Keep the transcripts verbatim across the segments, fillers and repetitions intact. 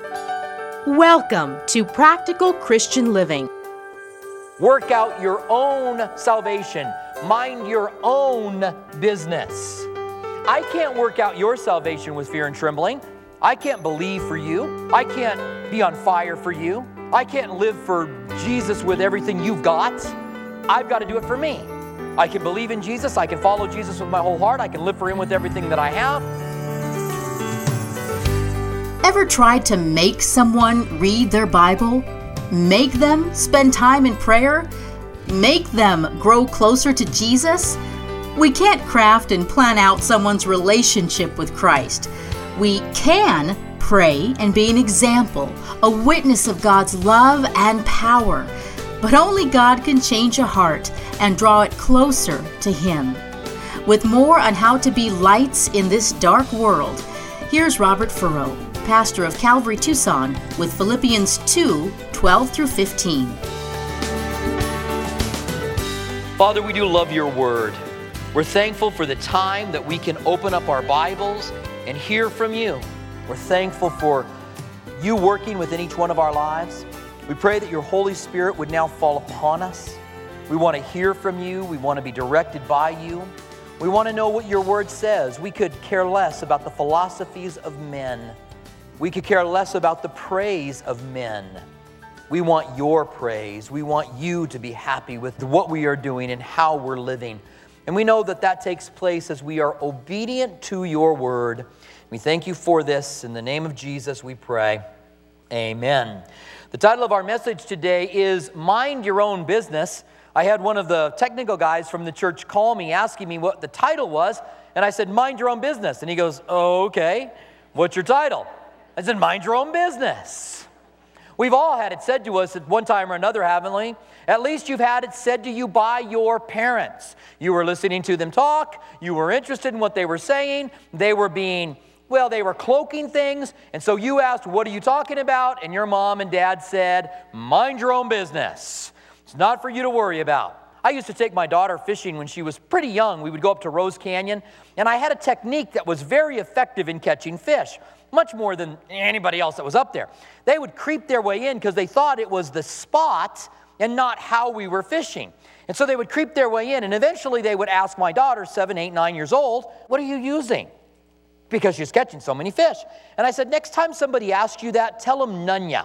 Welcome to Practical Christian Living. Work out your own salvation. Mind your own business. I can't work out your salvation with fear and trembling. I can't believe for you. I can't be on fire for you. I can't live for Jesus with everything you've got. I've got to do it for me. I can believe in Jesus. I can follow Jesus with my whole heart. I can live for Him with everything that I have. Ever tried to make someone read their Bible? Make them spend time in prayer? Make them grow closer to Jesus? We can't craft and plan out someone's relationship with Christ. We can pray and be an example, a witness of God's love and power. But only God can change a heart and draw it closer to Him. With more on how to be lights in this dark world, here's Robert Furrow, pastor of Calvary Tucson, with Philippians two, twelve through fifteen. Father, we do love your word. We're thankful for the time that we can open up our Bibles and hear from you. We're thankful for you working within each one of our lives. We pray that your Holy Spirit would now fall upon us. We want to hear from you. We want to be directed by you. We want to know what your word says. We could care less about the philosophies of men. We could care less about the praise of men. We want your praise. We want you to be happy with what we are doing and how we're living. And we know that that takes place as we are obedient to your word. We thank you for this. In the name of Jesus, we pray. Amen. The title of our message today is Mind Your Own Business. I had one of the technical guys from the church call me asking me what the title was, and I said, Mind Your Own Business. And he goes, oh, okay. What's your title? I said, Mind Your Own Business. We've all had it said to us at one time or another, haven't we? At least you've had it said to you by your parents. You were listening to them talk. You were interested in what they were saying. They were being, well, they were cloaking things. And so you asked, what are you talking about? And your mom and dad said, mind your own business. It's not for you to worry about. I used to take my daughter fishing when she was pretty young. We would go up to Rose Canyon, and I had a technique that was very effective in catching fish, much more than anybody else that was up there. They would creep their way in because they thought it was the spot and not how we were fishing. And so they would creep their way in, and eventually they would ask my daughter, seven, eight, nine years old, what are you using? Because she's catching so many fish. And I said, next time somebody asks you that, tell them Nunya.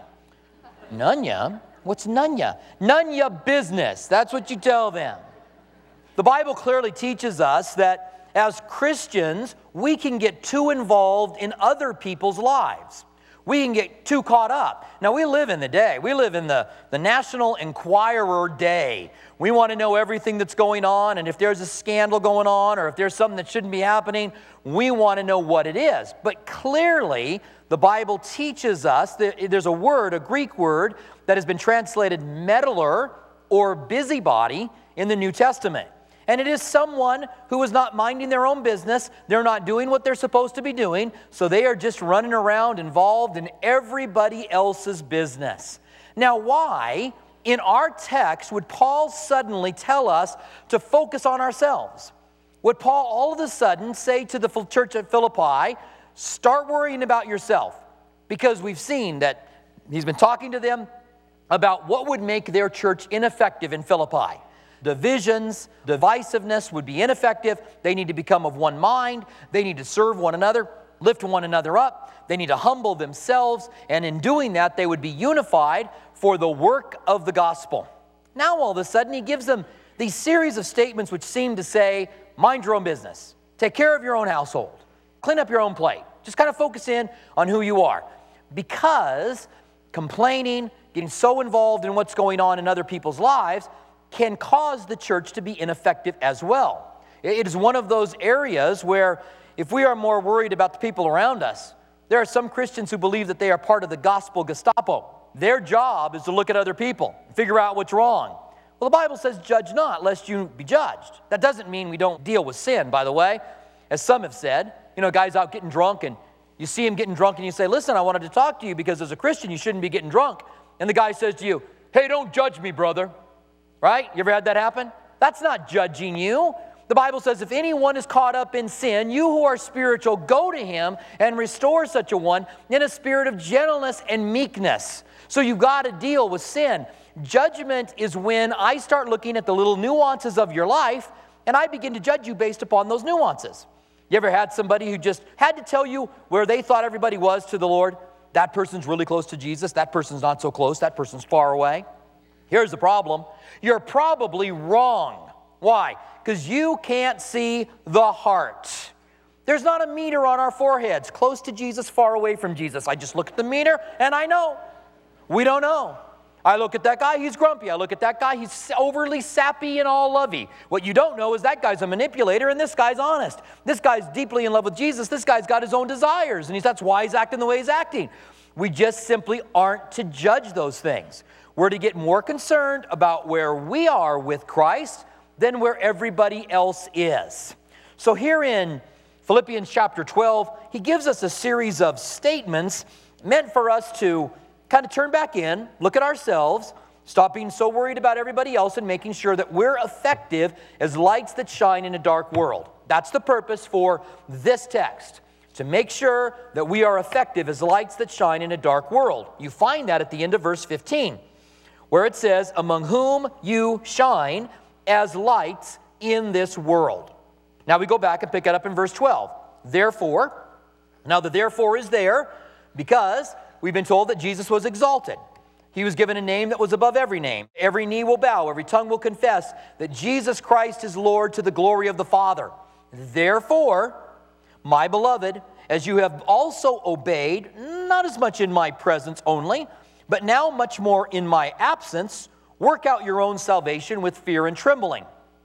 Nunya? What's Nunya? Nunya business. That's what you tell them. The Bible clearly teaches us that as Christians, we can get too involved in other people's lives. We can get too caught up. Now, we live in the day. We live in the, the National Enquirer day. We want to know everything that's going on, and if there's a scandal going on or if there's something that shouldn't be happening, we want to know what it is. But clearly, the Bible teaches us that there's a word, a Greek word, that has been translated meddler or busybody in the New Testament. And it is someone who is not minding their own business. They're not doing what they're supposed to be doing, so they are just running around involved in everybody else's business. Now, why, in our text, would Paul suddenly tell us to focus on ourselves? Would Paul all of a sudden say to the church at Philippi, start worrying about yourself? Because we've seen that he's been talking to them about what would make their church ineffective in Philippi. Divisions, divisiveness would be ineffective. They need to become of one mind. They need to serve one another, lift one another up. They need to humble themselves. And in doing that, they would be unified for the work of the gospel. Now, all of a sudden, he gives them these series of statements which seem to say, mind your own business. Take care of your own household. Clean up your own plate. Just kind of focus in on who you are. Because complaining, getting so involved in what's going on in other people's lives can cause the church to be ineffective as well. It is one of those areas where if we are more worried about the people around us, there are some Christians who believe that they are part of the gospel Gestapo. Their job is to look at other people, figure out what's wrong. Well, the Bible says, judge not, lest you be judged. That doesn't mean we don't deal with sin, by the way. As some have said, you know, guys out getting drunk, and you see him getting drunk, and you say, listen, I wanted to talk to you because as a Christian, you shouldn't be getting drunk. And the guy says to you, hey, don't judge me, brother. Right? You ever had that happen? That's not judging you. The Bible says, if anyone is caught up in sin, you who are spiritual, go to him and restore such a one in a spirit of gentleness and meekness. So you've got to deal with sin. Judgment is when I start looking at the little nuances of your life and I begin to judge you based upon those nuances. You ever had somebody who just had to tell you where they thought everybody was to the Lord? That person's really close to Jesus. That person's not so close. That person's far away. Here's the problem. You're probably wrong. Why? Because you can't see the heart. There's not a meter on our foreheads, close to Jesus, far away from Jesus. I just look at the meter and I know. We don't know. I look at that guy, he's grumpy. I look at that guy, he's overly sappy and all lovey. What you don't know is that guy's a manipulator and this guy's honest. This guy's deeply in love with Jesus. This guy's got his own desires, and he's, that's why he's acting the way he's acting. We just simply aren't to judge those things. We're to get more concerned about where we are with Christ than where everybody else is. So here in Philippians chapter twelve, he gives us a series of statements meant for us to kind of turn back in, look at ourselves, stop being so worried about everybody else and making sure that we're effective as lights that shine in a dark world. That's the purpose for this text, to make sure that we are effective as lights that shine in a dark world. You find that at the end of verse fifteen, where it says, among whom you shine as lights in this world. Now we go back and pick it up in verse twelve. Therefore, now the therefore is there because we've been told that Jesus was exalted. He was given a name that was above every name. Every knee will bow, every tongue will confess that Jesus Christ is Lord to the glory of the Father. Therefore, my beloved, as you have also obeyed, not as much in my presence only, but now much more in my absence, work out your own salvation with fear and trembling.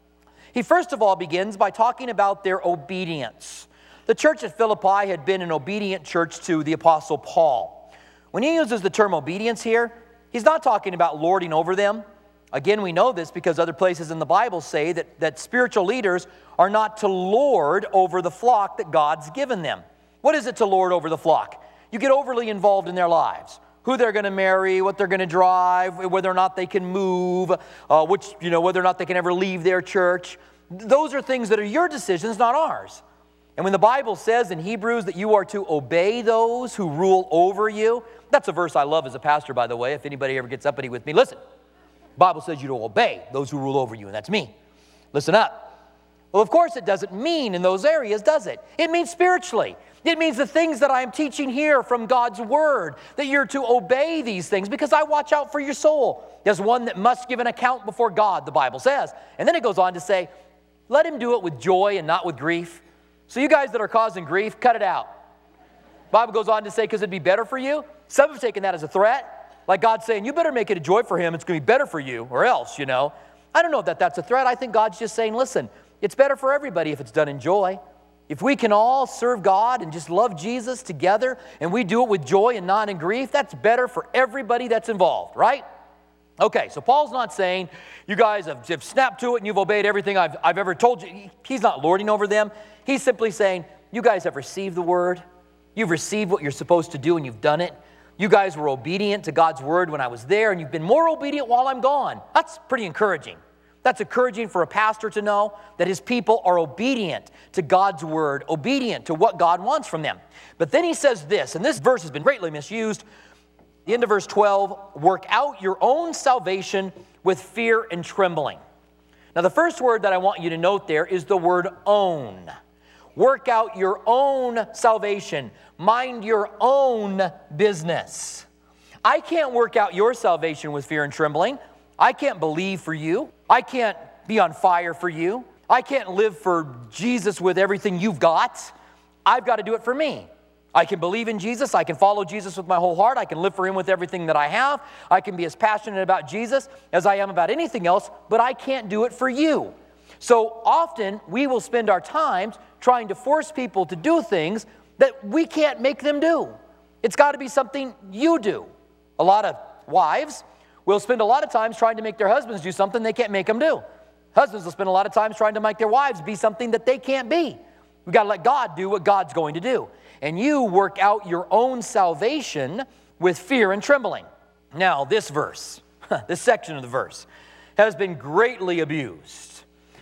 He first of all begins by talking about their obedience. The church at Philippi had been an obedient church to the Apostle Paul. When he uses the term obedience here, he's not talking about lording over them. Again, we know this because other places in the Bible say that, that spiritual leaders are not to lord over the flock that God's given them. What is it to lord over the flock? You get overly involved in their lives. Who they're going to marry, what they're going to drive, whether or not they can move, uh, which, you know, whether or not they can ever leave their church. Those are things that are your decisions, not ours. And when the Bible says in Hebrews that you are to obey those who rule over you, that's a verse I love as a pastor, by the way, if anybody ever gets uppity with me. Listen, the Bible says you to obey those who rule over you, and that's me. Listen up. Well, of course it doesn't mean in those areas, does it? It means spiritually. It means the things that I am teaching here from God's Word, that you're to obey these things because I watch out for your soul. There's one that must give an account before God, the Bible says. And then it goes on to say, let him do it with joy and not with grief. So you guys that are causing grief, cut it out. The Bible goes on to say, because it'd be better for you. Some have taken that as a threat. Like God saying, you better make it a joy for him. It's going to be better for you or else, you know. I don't know that that's a threat. I think God's just saying, listen, it's better for everybody if it's done in joy. If we can all serve God and just love Jesus together and we do it with joy and not in grief, that's better for everybody that's involved, right? Okay, so Paul's not saying you guys have, have snapped to it and you've obeyed everything I've, I've ever told you. He's not lording over them. He's simply saying you guys have received the word. You've received what you're supposed to do and you've done it. You guys were obedient to God's word when I was there and you've been more obedient while I'm gone. That's pretty encouraging. That's encouraging for a pastor to know that his people are obedient to God's word, obedient to what God wants from them. But then he says this, and this verse has been greatly misused. The end of verse twelve, work out your own salvation with fear and trembling. Now the first word that I want you to note there is the word own. Work out your own salvation. Mind your own business. I can't work out your salvation with fear and trembling. I can't believe for you. I can't be on fire for you. I can't live for Jesus with everything you've got. I've got to do it for me. I can believe in Jesus. I can follow Jesus with my whole heart. I can live for him with everything that I have. I can be as passionate about Jesus as I am about anything else, but I can't do it for you. So often we will spend our times trying to force people to do things that we can't make them do. It's got to be something you do. A lot of wives will spend a lot of times trying to make their husbands do something they can't make them do. Husbands will spend a lot of times trying to make their wives be something that they can't be. We've got to let God do what God's going to do. And you work out your own salvation with fear and trembling. Now, this verse, this section of the verse, has been greatly abused.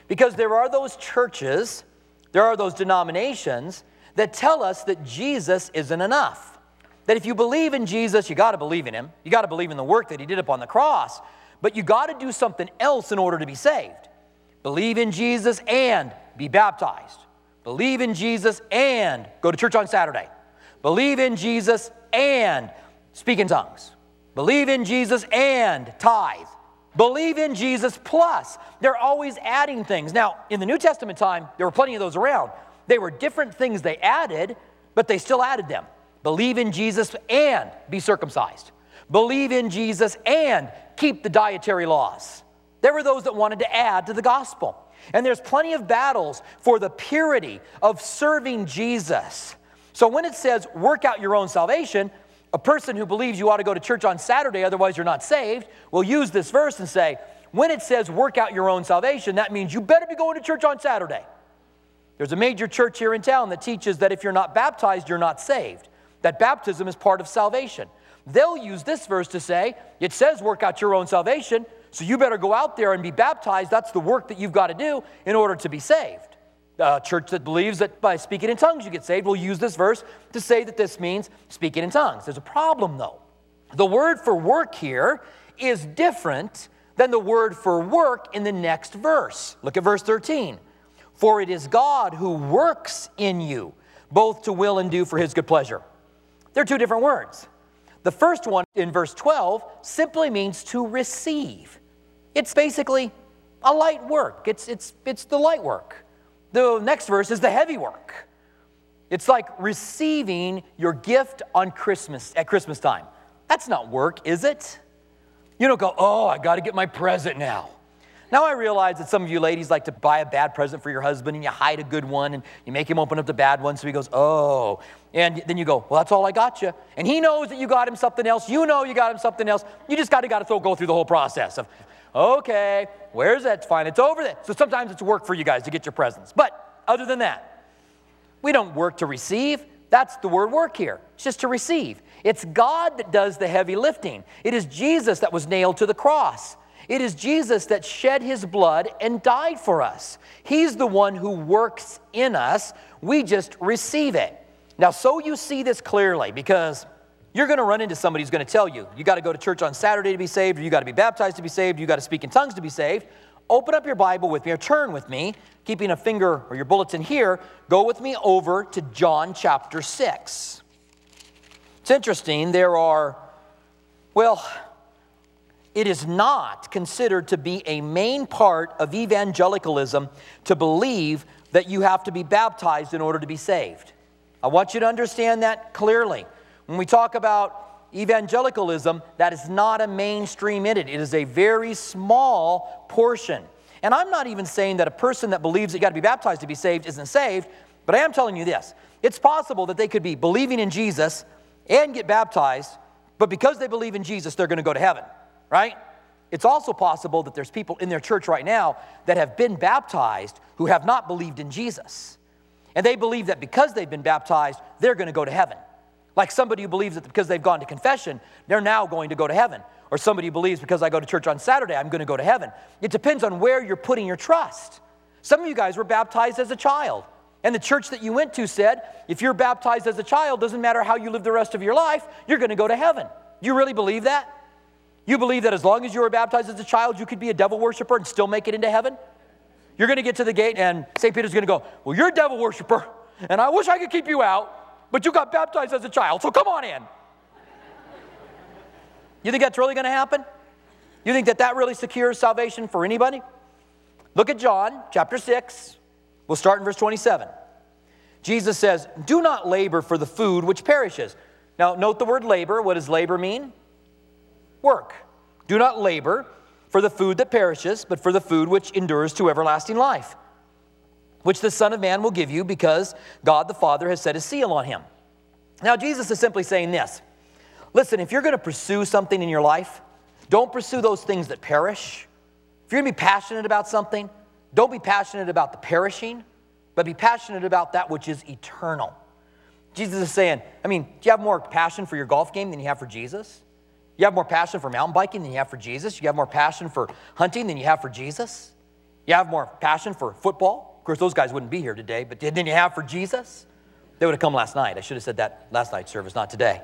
Because there are those churches, there are those denominations that tell us that Jesus isn't enough. That if you believe in Jesus, you got to believe in him. You got to believe in the work that he did upon the cross. But you got to do something else in order to be saved. Believe in Jesus and be baptized. Believe in Jesus and go to church on Saturday. Believe in Jesus and speak in tongues. Believe in Jesus and tithe. Believe in Jesus plus. They're always adding things. Now, in the New Testament time, there were plenty of those around. They were different things they added, but they still added them. Believe in Jesus and be circumcised. Believe in Jesus and keep the dietary laws. There were those that wanted to add to the gospel. And there's plenty of battles for the purity of serving Jesus. So when it says work out your own salvation, a person who believes you ought to go to church on Saturday, otherwise you're not saved, will use this verse and say, when it says work out your own salvation, that means you better be going to church on Saturday. There's a major church here in town that teaches that if you're not baptized, you're not saved. That baptism is part of salvation. They'll use this verse to say, it says work out your own salvation, so you better go out there and be baptized. That's the work that you've got to do in order to be saved. A church that believes that by speaking in tongues you get saved will use this verse to say that this means speaking in tongues. There's a problem though. The word for work here is different than the word for work in the next verse. Look at verse thirteen. For it is God who works in you, both to will and do for his good pleasure. They're two different words. The first one in verse twelve simply means to receive. It's basically a light work. It's, it's, it's the light work. The next verse is the heavy work. It's like receiving your gift on Christmas, at Christmas time. That's not work, is it? You don't go, oh, I got to get my present now. Now I realize that some of you ladies like to buy a bad present for your husband and you hide a good one and you make him open up the bad one so he goes, oh. And then you go, well, that's all I got you. And he knows that you got him something else. You know you got him something else. You just got to got to go through the whole process of, okay, where's that? It's fine. It's over there. So sometimes it's work for you guys to get your presents. But other than that, we don't work to receive. That's the word work here. It's just to receive. It's God that does the heavy lifting. It is Jesus that was nailed to the cross. It is Jesus that shed his blood and died for us. He's the one who works in us. We just receive it. Now, so you see this clearly, because you're going to run into somebody who's going to tell you, you got to go to church on Saturday to be saved, or you got to be baptized to be saved, or you got to speak in tongues to be saved. Open up your Bible with me, or turn with me, keeping a finger or your bulletin here, go with me over to John chapter six. It's interesting, there are, well, it is not considered to be a main part of evangelicalism to believe that you have to be baptized in order to be saved. I want you to understand that clearly. When we talk about evangelicalism, that is not a mainstream entity. It is a very small portion. And I'm not even saying that a person that believes that you got to be baptized to be saved isn't saved, but I am telling you this. It's possible that they could be believing in Jesus and get baptized, but because they believe in Jesus, they're going to go to heaven, right? It's also possible that there's people in their church right now that have been baptized who have not believed in Jesus. And they believe that because they've been baptized, they're going to go to heaven. Like somebody who believes that because they've gone to confession, they're now going to go to heaven. Or somebody who believes because I go to church on Saturday, I'm going to go to heaven. It depends on where you're putting your trust. Some of you guys were baptized as a child. And the church that you went to said, if you're baptized as a child, doesn't matter how you live the rest of your life, you're going to go to heaven. Do you really believe that? You believe that as long as you were baptized as a child, you could be a devil worshiper and still make it into heaven? You're going to get to the gate and Saint Peter's going to go, well, you're a devil worshiper, and I wish I could keep you out, but you got baptized as a child, so come on in. You think that's really going to happen? You think that that really secures salvation for anybody? Look at John chapter six. We'll start in verse twenty-seven. Jesus says, do not labor for the food which perishes. Now, note the word labor. What does labor mean? Work. Do not labor for the food that perishes, but for the food which endures to everlasting life, which the Son of Man will give you, because God the Father has set his seal on him. Now, Jesus is simply saying this. Listen, if you're going to pursue something in your life, don't pursue those things that perish. If you're going to be passionate about something, don't be passionate about the perishing, but be passionate about that which is eternal. Jesus is saying, I mean, do you have more passion for your golf game than you have for Jesus? You have more passion for mountain biking than you have for Jesus? You have more passion for hunting than you have for Jesus? You have more passion for football? Of course, those guys wouldn't be here today, but didn't you have for Jesus? They would have come last night. I should have said that last night's service, not today.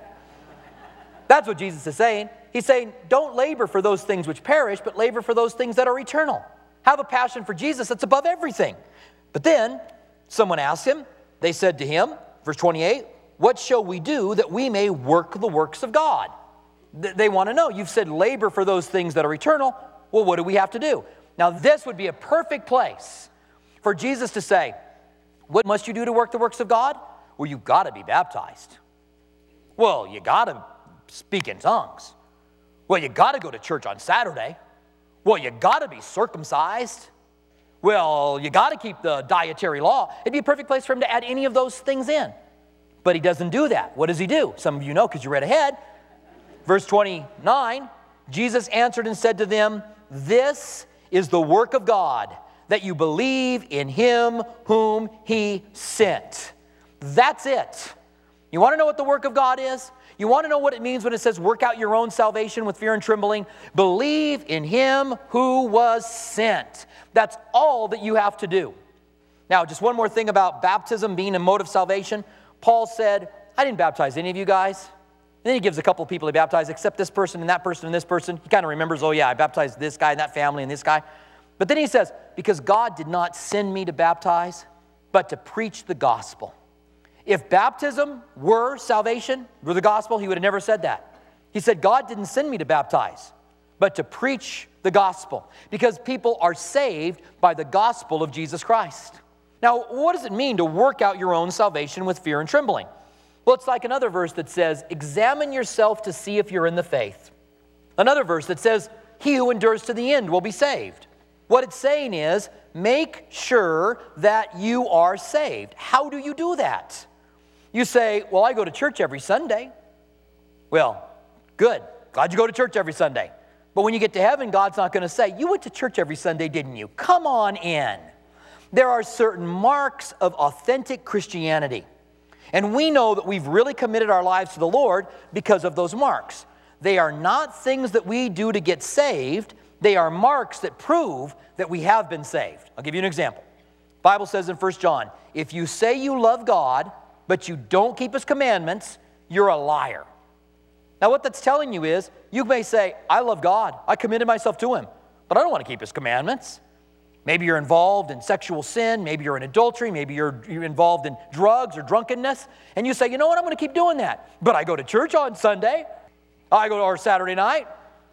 That's what Jesus is saying. He's saying, don't labor for those things which perish, but labor for those things that are eternal. Have a passion for Jesus that's above everything. But then, someone asked him, they said to him, verse twenty-eight, what shall we do that we may work the works of God? Th- they want to know. You've said labor for those things that are eternal. Well, what do we have to do? Now, this would be a perfect place for Jesus to say, what must you do to work the works of God? Well, you've got to be baptized. Well, you got to speak in tongues. Well, you got to go to church on Saturday. Well, you got to be circumcised. Well, you got to keep the dietary law. It'd be a perfect place for him to add any of those things in. But he doesn't do that. What does he do? Some of you know because you read ahead. Verse twenty-nine, Jesus answered and said to them, this is the work of God, that you believe in him whom he sent. That's it. You want to know what the work of God is? You want to know what it means when it says work out your own salvation with fear and trembling? Believe in him who was sent. That's all that you have to do. Now, just one more thing about baptism being a mode of salvation. Paul said, I didn't baptize any of you guys. And then he gives a couple of people he baptized, except this person and that person and this person. He kind of remembers, oh yeah, I baptized this guy and that family and this guy. But then he says, because God did not send me to baptize, but to preach the gospel. If baptism were salvation, were the gospel, he would have never said that. He said, God didn't send me to baptize, but to preach the gospel, because people are saved by the gospel of Jesus Christ. Now, what does it mean to work out your own salvation with fear and trembling? Well, it's like another verse that says, examine yourself to see if you're in the faith. Another verse that says, he who endures to the end will be saved. What it's saying is, make sure that you are saved. How do you do that? You say, well, I go to church every Sunday. Well, good. Glad you go to church every Sunday. But when you get to heaven, God's not going to say, you went to church every Sunday, didn't you? Come on in. There are certain marks of authentic Christianity. And we know that we've really committed our lives to the Lord because of those marks. They are not things that we do to get saved. They are marks that prove that we have been saved. I'll give you an example. The Bible says in First John, if you say you love God, but you don't keep his commandments, you're a liar. Now what that's telling you is, you may say, I love God, I committed myself to him, but I don't want to keep his commandments. Maybe you're involved in sexual sin, maybe you're in adultery, maybe you're, you're involved in drugs or drunkenness, and you say, you know what, I'm going to keep doing that. But I go to church on Sunday, I go to our Saturday night,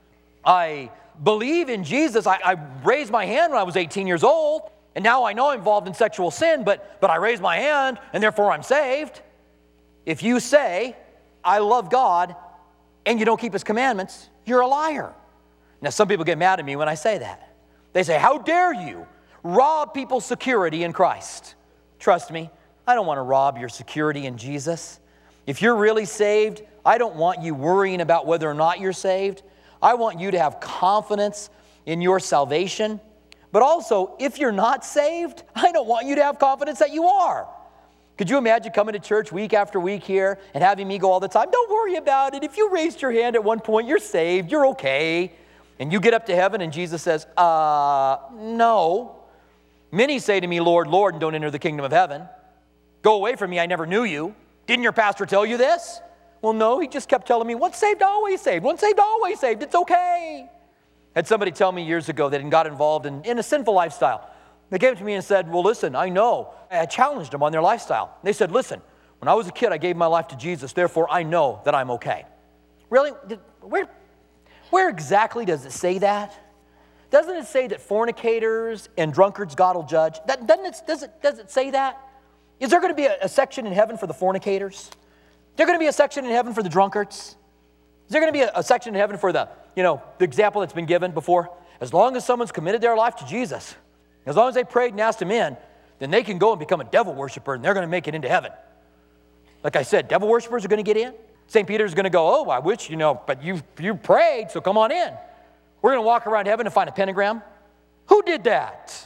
I believe in Jesus, I, I raised my hand when I was eighteen years old, and now I know I'm involved in sexual sin, but, but I raised my hand, and therefore I'm saved. If you say, I love God, and you don't keep his commandments, you're a liar. Now, some people get mad at me when I say that. They say, how dare you rob people's security in Christ? Trust me, I don't want to rob your security in Jesus. If you're really saved, I don't want you worrying about whether or not you're saved. I want you to have confidence in your salvation. But also, if you're not saved, I don't want you to have confidence that you are. Could you imagine coming to church week after week here and having me go all the time? Don't worry about it. If you raised your hand at one point, you're saved. You're okay. And you get up to heaven and Jesus says, uh, no. Many say to me, Lord, Lord, and don't enter the kingdom of heaven. Go away from me, I never knew you. Didn't your pastor tell you this? Well, no, he just kept telling me, once saved, always saved. Once saved, always saved. It's okay. I had somebody tell me years ago that he got involved in, in a sinful lifestyle. They came to me and said, well, listen, I know. I challenged them on their lifestyle. They said, listen, when I was a kid, I gave my life to Jesus. Therefore, I know that I'm okay. Really? Did, where, where exactly does it say that? Doesn't it say that fornicators and drunkards God will judge? That, doesn't it, does, it, does it say that? Is there going to be a, a section in heaven for the fornicators? Is there going to be a section in heaven for the drunkards? Is there going to be a, a section in heaven for the, you know, the example that's been given before? As long as someone's committed their life to Jesus, as long as they prayed and asked him in, then they can go and become a devil worshiper and they're going to make it into heaven. Like I said, devil worshipers are going to get in. Saint Peter's going to go, oh, I wish, you know, but you you prayed, so come on in. We're going to walk around heaven and find a pentagram. Who did that?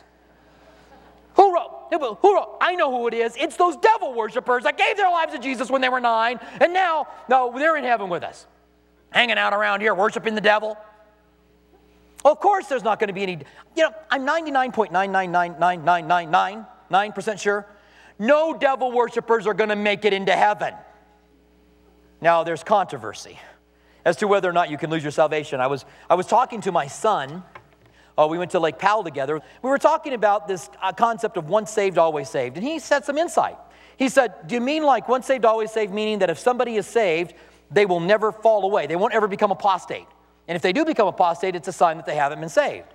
Who wrote? Who wrote? I know who it is. It's those devil worshipers that gave their lives to Jesus when they were nine, and now, no, they're in heaven with us, hanging out around here, worshiping the devil. Of course there's not going to be any, you know, I'm ninety-nine point nine nine nine nine nine nine nine nine percent sure no devil worshipers are going to make it into heaven. Now there's controversy as to whether or not you can lose your salvation. I was, I was talking to my son. Oh, we went to Lake Powell together. We were talking about this uh, concept of once saved, always saved. And he said some insight. He said, do you mean like once saved, always saved, meaning that if somebody is saved, they will never fall away. They won't ever become apostate. And if they do become apostate, it's a sign that they haven't been saved.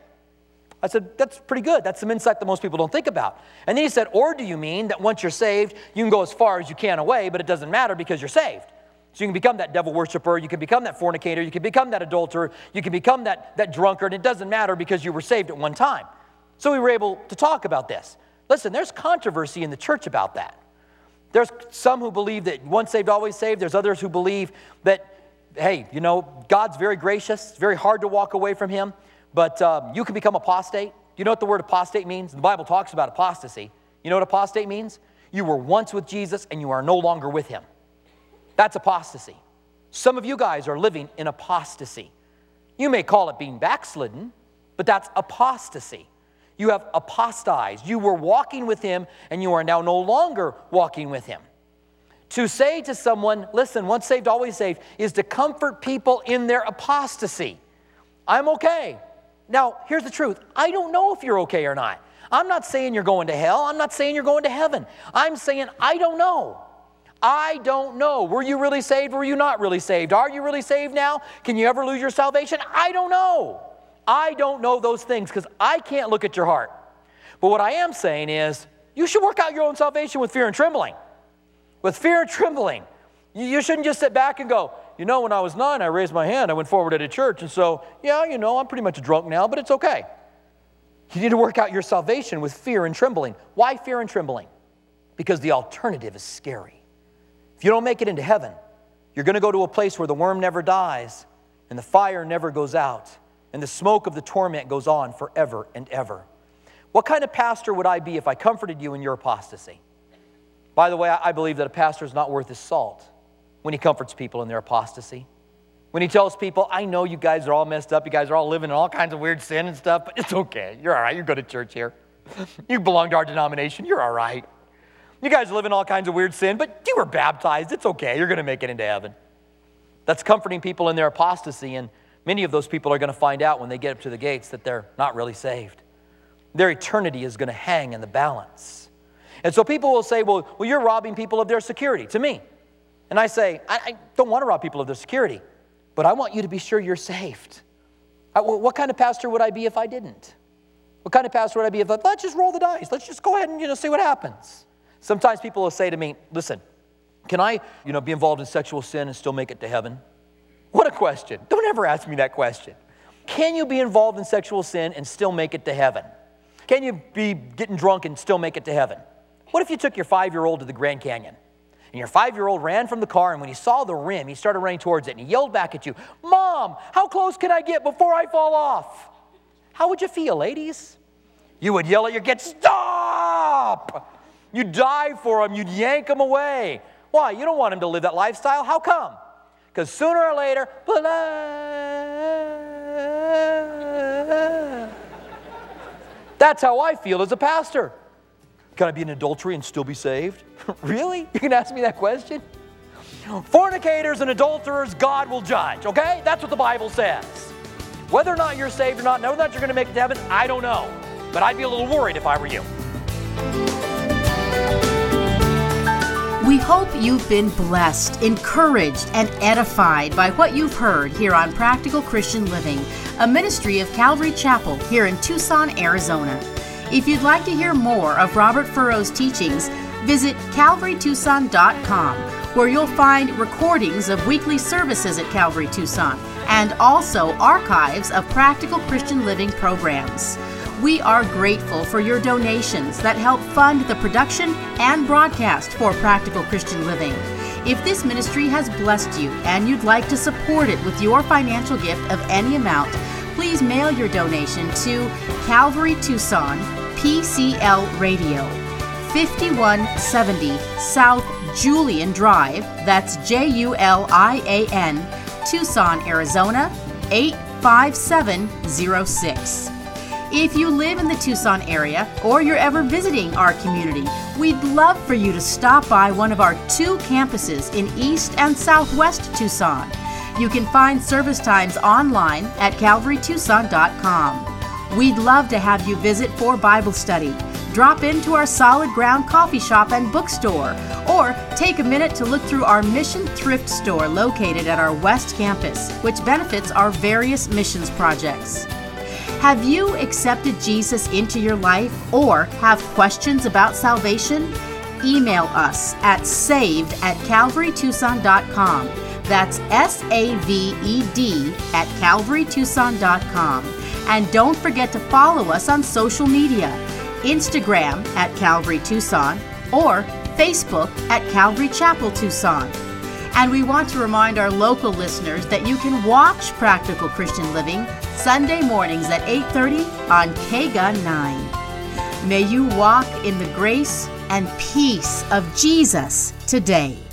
I said, that's pretty good. That's some insight that most people don't think about. And then he said, or do you mean that once you're saved, you can go as far as you can away, but it doesn't matter because you're saved? So you can become that devil worshiper, you can become that fornicator, you can become that adulterer, you can become that, that drunkard. It doesn't matter because you were saved at one time. So we were able to talk about this. Listen, there's controversy in the church about that. There's some who believe that once saved, always saved. There's others who believe that, hey, you know, God's very gracious. It's very hard to walk away from him. But um, you can become apostate. Do you know what the word apostate means? The Bible talks about apostasy. You know what apostate means? You were once with Jesus and you are no longer with him. That's apostasy. Some of you guys are living in apostasy. You may call it being backslidden, but that's apostasy. You have apostatized. You were walking with him, and you are now no longer walking with him. To say to someone, listen, once saved, always saved, is to comfort people in their apostasy. I'm okay. Now, here's the truth. I don't know if you're okay or not. I'm not saying you're going to hell. I'm not saying you're going to heaven. I'm saying I don't know. I don't know. Were you really saved? Were you not really saved? Are you really saved now? Can you ever lose your salvation? I don't know. I don't know those things because I can't look at your heart. But what I am saying is you should work out your own salvation with fear and trembling. With fear and trembling. You shouldn't just sit back and go, you know, when I was nine, I raised my hand. I went forward at a church. And so, yeah, you know, I'm pretty much a drunk now, but it's okay. You need to work out your salvation with fear and trembling. Why fear and trembling? Because the alternative is scary. If you don't make it into heaven, you're going to go to a place where the worm never dies and the fire never goes out and the smoke of the torment goes on forever and ever. What kind of pastor would I be if I comforted you in your apostasy? By the way, I believe that a pastor is not worth his salt when he comforts people in their apostasy. When he tells people, I know you guys are all messed up, you guys are all living in all kinds of weird sin and stuff, but it's okay. You're all right. You go to church here. You belong to our denomination. You're all right. You guys live in all kinds of weird sin, but you were baptized. It's okay. You're going to make it into heaven. That's comforting people in their apostasy, and many of those people are going to find out when they get up to the gates that they're not really saved. Their eternity is going to hang in the balance. And so people will say, well, well, you're robbing people of their security, to me. And I say, I, I don't want to rob people of their security, but I want you to be sure you're saved. I, well, what kind of pastor would I be if I didn't? What kind of pastor would I be if I, let's just roll the dice. Let's just go ahead and, you know, see what happens. Sometimes people will say to me, listen, can I, you know, be involved in sexual sin and still make it to heaven? What a question. Don't ever ask me that question. Can you be involved in sexual sin and still make it to heaven? Can you be getting drunk and still make it to heaven? What if you took your five-year-old to the Grand Canyon and your five-year-old ran from the car, and when he saw the rim, he started running towards it and he yelled back at you, Mom, how close can I get before I fall off? How would you feel, ladies? You would yell at your kid, stop! You'd dive for him. You'd yank him away. Why? You don't want him to live that lifestyle. How come? Because sooner or later, that's how I feel as a pastor. Can I be in adultery and still be saved? Really? You can ask me that question? Fornicators and adulterers, God will judge, okay? That's what the Bible says. Whether or not you're saved or not, whether or not you're going to make it to heaven, I don't know. But I'd be a little worried if I were you. We hope you've been blessed, encouraged, and edified by what you've heard here on Practical Christian Living, a ministry of Calvary Chapel here in Tucson, Arizona. If you'd like to hear more of Robert Furrow's teachings, visit calvary tucson dot com, where you'll find recordings of weekly services at Calvary Tucson and also archives of Practical Christian Living programs. We are grateful for your donations that help fund the production and broadcast for Practical Christian Living. If this ministry has blessed you and you'd like to support it with your financial gift of any amount, please mail your donation to Calvary Tucson, P C L Radio, fifty-one seventy South Julian Drive, that's J U L I A N, Tucson, Arizona, eight five seven zero six. If you live in the Tucson area or you're ever visiting our community, we'd love for you to stop by one of our two campuses in East and Southwest Tucson. You can find service times online at calvary tucson dot com. We'd love to have you visit for Bible study. Drop into our Solid Ground coffee shop and bookstore, or take a minute to look through our mission thrift store located at our West Campus, which benefits our various missions projects. Have you accepted Jesus into your life or have questions about salvation? Email us at saved at calvary tucson dot com. That's S A V E D at calvary tucson dot com. And don't forget to follow us on social media, Instagram at Calvary Tucson or Facebook at Calvary Chapel Tucson. And we want to remind our local listeners that you can watch Practical Christian Living Sunday mornings at eight thirty on K G U nine. May you walk in the grace and peace of Jesus today.